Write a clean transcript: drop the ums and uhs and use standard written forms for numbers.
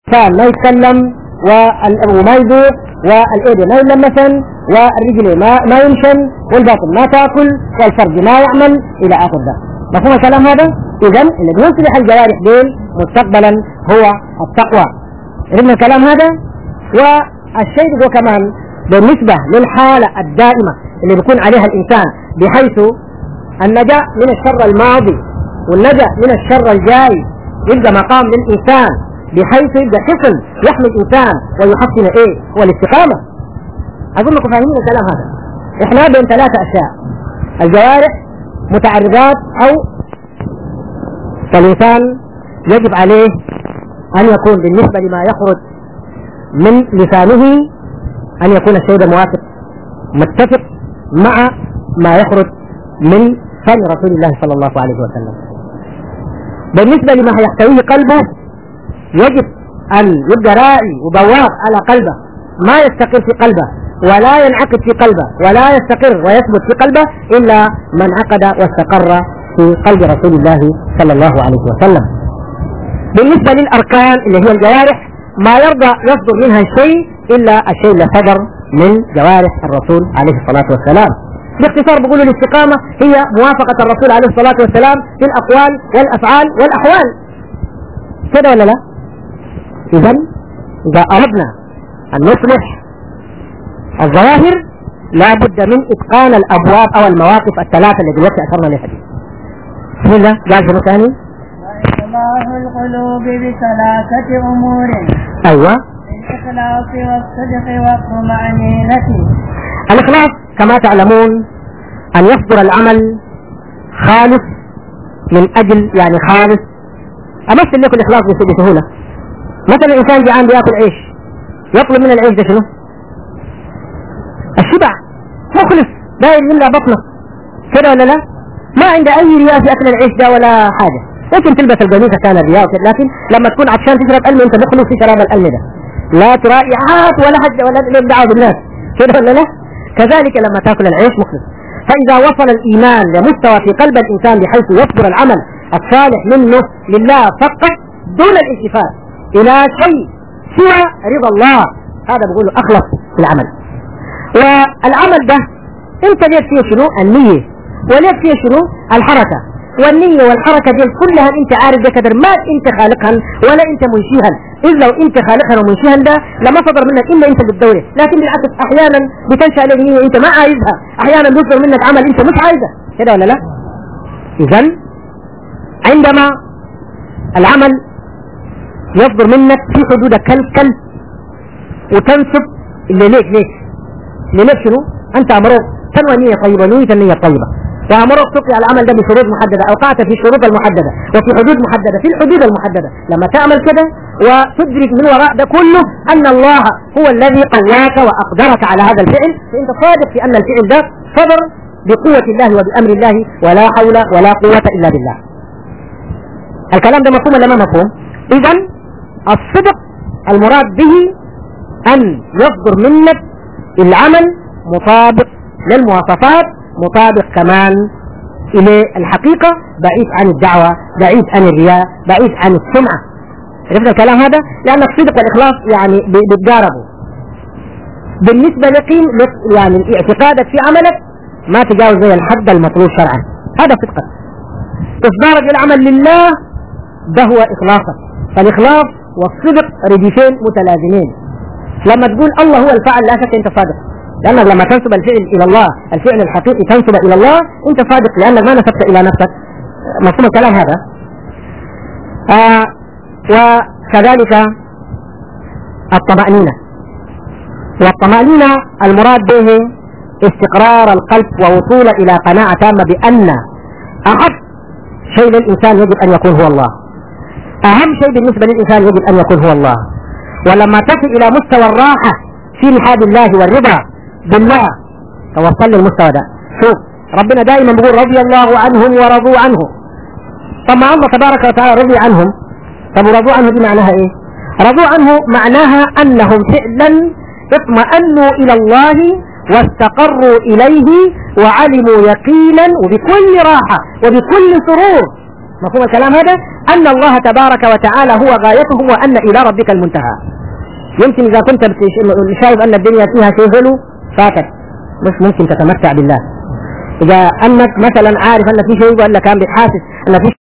كان ما يتكلم وما يذوق والإيد ما يلمسن والرجل ما ينشن والباطن ما تأكل والفرج ما يعمل إلى آخر ده. مفهوم الكلام هذا؟ إذن اللي بيصلح الجوارح دول مستقبلا هو التقوى. عرفنا الكلام هذا؟ والشيء هو كمان بالنسبة للحالة الدائمة اللي بيكون عليها الإنسان بحيث النجاة من الشر الماضي والنجاة من الشر الجاي يبقى مقام للإنسان بحيث يبقى حصن يحمي الإنسان ويحسن إيه؟ والاستقامة. أظنكم فاهمين الكلام هذا. إحنا بين ثلاثة أشياء: الجوارح متعرضات أو فالإنسان يجب عليه أن يكون بالنسبة لما يخرج من لسانه أن يكون الشيء موافق متفق مع ما يخرج من فم رسول الله صلى الله عليه وسلم. بالنسبة لما يحتويه قلبه يجب أن يبقى راعي وبواب على قلبه، ما يستقر في قلبه ولا ينعقد في قلبه ولا يستقر ويثبت في قلبه إلا من عقد واستقر في قلب رسول الله صلى الله عليه وسلم. بالنسبة للأركان اللي هي الجوارح ما يرضى يصدر منها شيء إلا الشيء اللي صدر من جوارح الرسول عليه الصلاة والسلام. باختصار بيقولوا الاستقامة هي موافقة الرسول عليه الصلاة والسلام في الأقوال والأفعال والأحوال. كده ولا لا؟ إذن إذا أردنا أن نصلح الظواهر لا بد من إتقان الأبواب أو المواقف الثلاثة اللي دلوقتي أثرنا لها. بسم الله. جاهز ثاني؟ إصلاح القلوب بثلاثة أمور. أيوة. الإخلاص والصدق والطمأنينة. الإخلاص كما تعلمون أن يصدر العمل خالص من أجل يعني خالص. أمثل لكم الإخلاص بسهولة. مثلا الإنسان جعان بيأكل عيش، يطلب من العيش ده شنو؟ الشبع، مخلص داير يملأ بطنه. كده ولا لا؟ ما عنده أي رياء في أكل العيش ده ولا حاجة. ممكن تلبس القميص كان الرياء، لكن لما تكون عطشان تشرب المي أنت مخلص في شراب المي ده، لا تراعي ولا حد ولا دعوة بالناس. كده ولا لا؟ كذلك لما تأكل العيش مخلص. فإذا وصل الإيمان لمستوى في قلب الإنسان بحيث يصدر العمل الصالح منه لله فقط دون الالتفات إلى شيء سوى رضا الله، هذا بقوله أخلص في العمل. والعمل ده انت ليك فيه شنو؟ النية، وليك فيه شنو؟ الحركة. والنية والحركة دي كلها انت عارف بقدر ما انت خالقها ولا انت منشيها. إذ لو انت خالقها ومنشيها ده لما صدر منك إلا انت بالدورة، لكن بالعكس احيانا بتنشأ لك نية انت ما عايزها، احيانا بيصدر منك عمل انت مش عايزه. كده ولا لا؟ اذن عندما العمل يصدر منك في حدودك كالكلب وتنسب اللي ليك شنو؟ انت امرك تنوى نية طيبة، نية النية الطيبة، وامرك تقي على العمل ده بشروط محددة، اوقعت في الشروط المحددة وفي حدود محددة في الحدود المحددة. لما تعمل كده وتدرك من وراء ده كله ان الله هو الذي قواك واقدرك على هذا الفعل، فانت صادق في ان الفعل ده صدر بقوة الله وبأمر الله ولا حول ولا قوة الا بالله. الكلام ده مفهوم ولا ما مفهوم؟ اذا الصدق المراد به ان يصدر منك العمل مطابق للمواصفات، مطابق كمان إلى الحقيقة، بعيد عن الدعوة، بعيد عن الرياء، بعيد عن السمعة. عرفنا الكلام هذا؟ لأن الصدق والإخلاص يعني بيتقاربوا. بالنسبة يعني اعتقادك في عملك ما تجاوز زي الحد المطلوب شرعا، هذا صدقك. إصدارك للعمل لله ده هو إخلاصك. فالإخلاص والصدق رديفين متلازمين. لما تقول الله هو الفاعل لا شك أنت صادق، لأنك لما تنسب الفعل إلى الله، الفعل الحقيقي تنسب إلى الله، أنت صادق لأنك ما نسبت إلى نفسك. مفهوم الكلام هذا؟ وكذلك الطمأنينة. والطمأنينة المراد به استقرار القلب ووصول إلى قناعة تامة بأن أحد شيء للإنسان يجب أن يكون هو الله. أهم شيء بالنسبة للإنسان يجب أن يكون هو الله. ولما تصل إلى مستوى الراحة في نحاب الله والرضا بالله توصل للمستوى ده. شوف ربنا دائما بيقول رضي الله عنهم ورضوا عنه. طب ما الله تبارك وتعالى رضي عنهم، طب ورضوا عنه دي معناها ايه؟ رضوا عنه معناها انهم فعلا اطمأنوا الى الله واستقروا اليه وعلموا يقينا وبكل راحة وبكل سرور مفهوم الكلام هذا؟ أن الله تبارك وتعالى هو غايته وأن إلى ربك المنتهى. يمكن إذا كنت شايف أن الدنيا فيها شيء حلو فاتك، مش ممكن تتمتع بالله. إذا أنك مثلا عارف أن في شيء ولا كان بتحاسس أن في